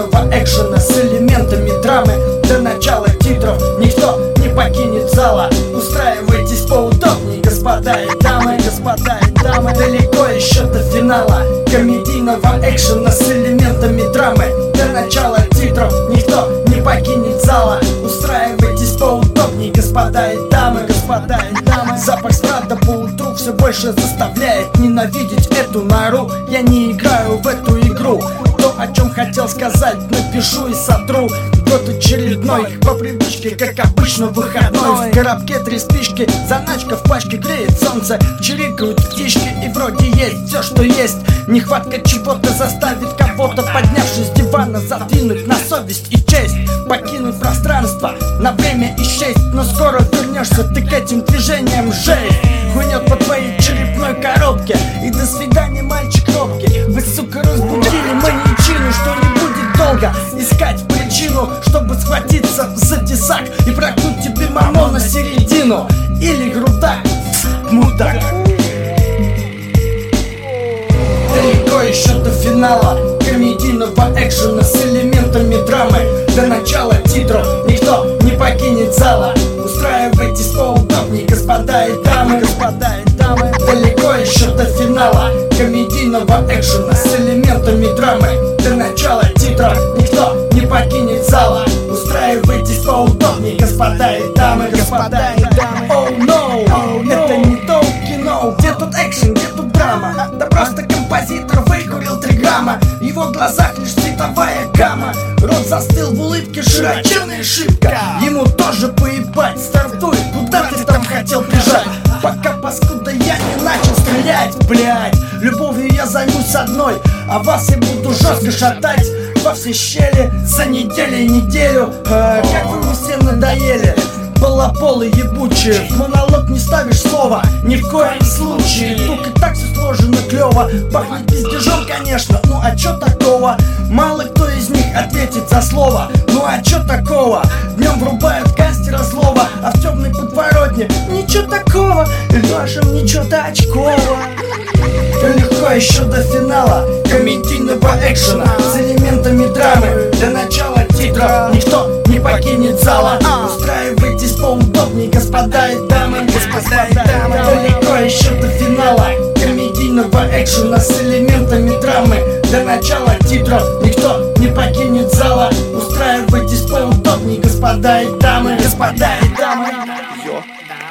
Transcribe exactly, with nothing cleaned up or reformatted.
комедийного экшена с элементами драмы. До начала титров никто не покинет зала. Устраивайтесь поудобнее, господа и дамы, господа и дамы. Далеко еще до финала комедийного экшена с элементами драмы. До начала титров никто не покинет зала. Устраивайтесь поудобнее, господа и дамы, господа и дамы. Запах страда по утру все больше заставляет ненавидеть эту нору. Я не играю в эту игру. То, о чем хотел сказать, напишу и сотру. Год очередной, по привычке, как обычно выходной. В коробке три спички, заначка в пачке, греет солнце, чирикают птички. И вроде есть все, что есть. Нехватка чего-то заставит кого-то, поднявшись с дивана, задвинуть на совесть и честь. Покинуть пространство, на время исчесть. Но скоро вернешься ты к этим движениям, жесть хуйнет по твоей черепной коробке. И до свидания, мальчик робкий. Вы, сука, разбудили маньячину, что не будет долго искать причину, чтобы схватиться за тесак и проткнуть тебе мамон на середину. Или грудак, мудак. Далеко еще до финала комедийного экшена с элементами драмы. До начала титров никто не покинет зала. Устраивайтесь поудобнее, господа и дамы, господа и дамы. Далеко еще до финала комедийного экшена с элементами драмы. До начала титров никто не покинет зала. Устраивайтесь поудобнее, господа и дамы, господа и дамы. Oh no, oh, no. Это не то кино. Где тут экшен, где тут драма? Да просто композитор выкурил три грамма. В его глазах лишь цветовая гамма. Рот застыл в улыбке, широченная шибка. Ему тоже поебать, стартует, куда ты там хотел бежать? Пока, паскуда, я не начал стрелять, блять. Любовью я займусь одной, а вас я буду жестко шатать во все щели за неделю и неделю. а, Как вы мне все надоели, балаполы ебучие. В монолог не ставишь слова, ни в коем случае. Тут и так все сложено клево. Пахнет пиздежом, конечно, ну а чё такого? Мало кто из них ответит за слово. Ну а чё такого? Днем врубают кастера злого, а в темной подворотне ничего такого. И в нашем ничего-то очково. Легко еще до финала комедийного экшена с элементами драмы. До начала титров никто не покинет зала. Устраивайтесь поудобнее, господа и дамы, господа и дамы. Далеко еще до финала комедийного экшена с элементами драмы. До начала титров никто не покинет зала. Устраивайтесь поудобнее, господа и дамы, господа и дамы.